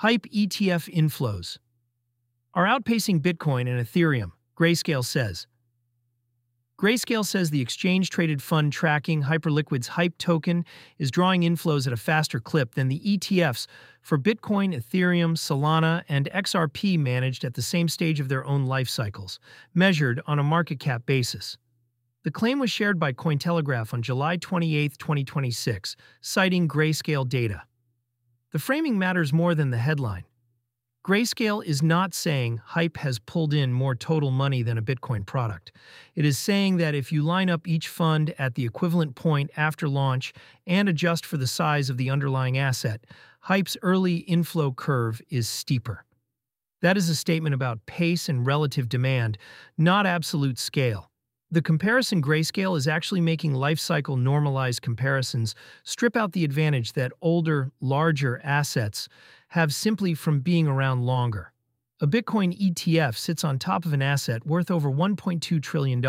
Hype ETF inflows are outpacing Bitcoin and Ethereum, Grayscale says. Grayscale says the exchange-traded fund tracking Hyperliquid's HYPE token is drawing inflows at a faster clip than the ETFs for Bitcoin, Ethereum, Solana, and XRP managed at the same stage of their own life cycles, measured on a market cap basis. The claim was shared by Cointelegraph on July 28, 2026, citing Grayscale data. The framing matters more than the headline. Grayscale is not saying HYPE has pulled in more total money than a Bitcoin product. It is saying that if you line up each fund at the equivalent point after launch and adjust for the size of the underlying asset, HYPE's early inflow curve is steeper. That is a statement about pace and relative demand, not absolute scale. The comparison Grayscale is actually making life-cycle normalized comparisons strip out the advantage that older, larger assets have simply from being around longer. A Bitcoin ETF sits on top of an asset worth over $1.2 trillion.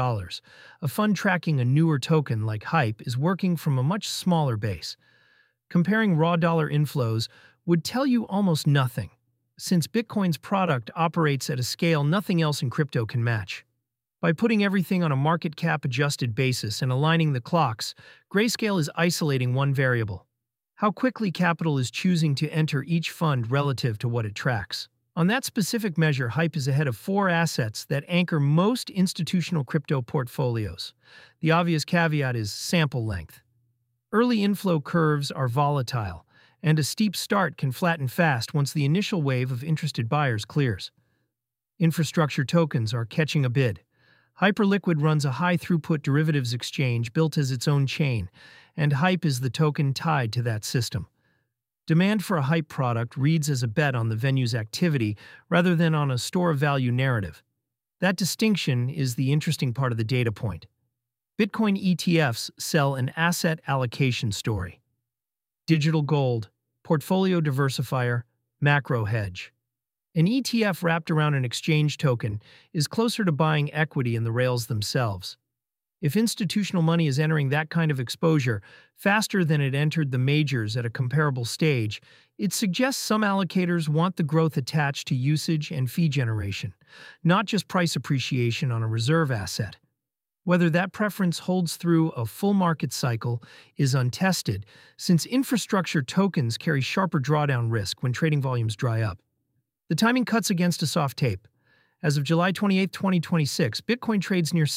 A fund tracking a newer token like HYPE is working from a much smaller base. Comparing raw dollar inflows would tell you almost nothing, since Bitcoin's product operates at a scale nothing else in crypto can match. By putting everything on a market cap adjusted basis and aligning the clocks, Grayscale is isolating one variable: how quickly capital is choosing to enter each fund relative to what it tracks. On that specific measure, HYPE is ahead of four assets that anchor most institutional crypto portfolios. The obvious caveat is sample length. Early inflow curves are volatile, and a steep start can flatten fast once the initial wave of interested buyers clears. Infrastructure tokens are catching a bid. Hyperliquid runs a high-throughput derivatives exchange built as its own chain, and HYPE is the token tied to that system. Demand for a HYPE product reads as a bet on the venue's activity rather than on a store-of-value narrative. That distinction is the interesting part of the data point. Bitcoin ETFs sell an asset allocation story. Digital gold, portfolio diversifier, macro hedge. An ETF wrapped around an exchange token is closer to buying equity in the rails themselves. If institutional money is entering that kind of exposure faster than it entered the majors at a comparable stage, it suggests some allocators want the growth attached to usage and fee generation, not just price appreciation on a reserve asset. Whether that preference holds through a full market cycle is untested, since infrastructure tokens carry sharper drawdown risk when trading volumes dry up. The timing cuts against a soft tape. As of July 28, 2026, Bitcoin trades near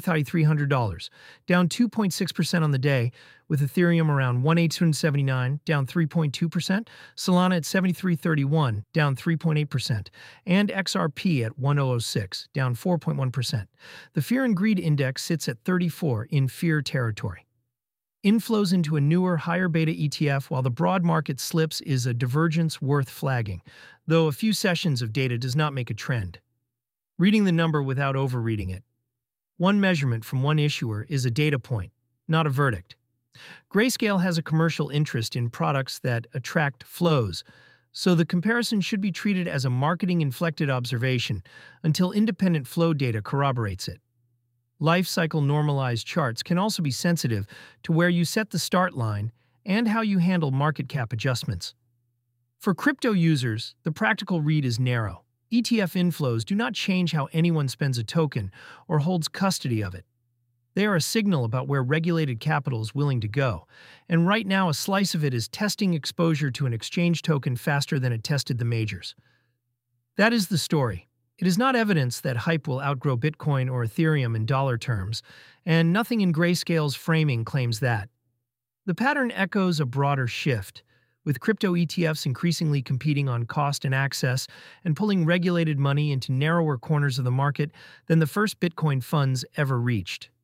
$63,300, down 2.6% on the day, with Ethereum around $1,879, down 3.2%, Solana at $73.31, down 3.8%, and XRP at $1,006, down 4.1%. The Fear and Greed Index sits at 34 in fear territory. Inflows into a newer, higher beta ETF while the broad market slips is a divergence worth flagging, though a few sessions of data does not make a trend. Reading the number without overreading it. One measurement from one issuer is a data point, not a verdict. Grayscale has a commercial interest in products that attract flows, so the comparison should be treated as a marketing-inflected observation until independent flow data corroborates it. Life cycle normalized charts can also be sensitive to where you set the start line and how you handle market cap adjustments. For crypto users, the practical read is narrow. ETF inflows do not change how anyone spends a token or holds custody of it. They are a signal about where regulated capital is willing to go, and right now a slice of it is testing exposure to an exchange token faster than it tested the majors. That is the story. It is not evidence that HYPE will outgrow Bitcoin or Ethereum in dollar terms, and nothing in Grayscale's framing claims that. The pattern echoes a broader shift, with crypto ETFs increasingly competing on cost and access and pulling regulated money into narrower corners of the market than the first Bitcoin funds ever reached.